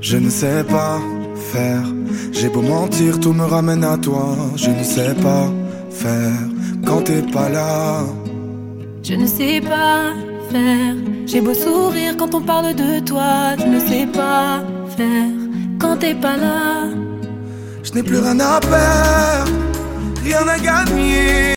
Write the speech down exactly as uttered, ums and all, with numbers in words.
Je ne sais pas faire. J'ai beau mentir, tout me ramène à toi. Je ne sais pas faire quand t'es pas là. Je ne sais pas faire. J'ai beau sourire quand on parle de toi. Je ne sais pas faire quand t'es pas là. Je n'ai plus rien à perdre, rien à gagner.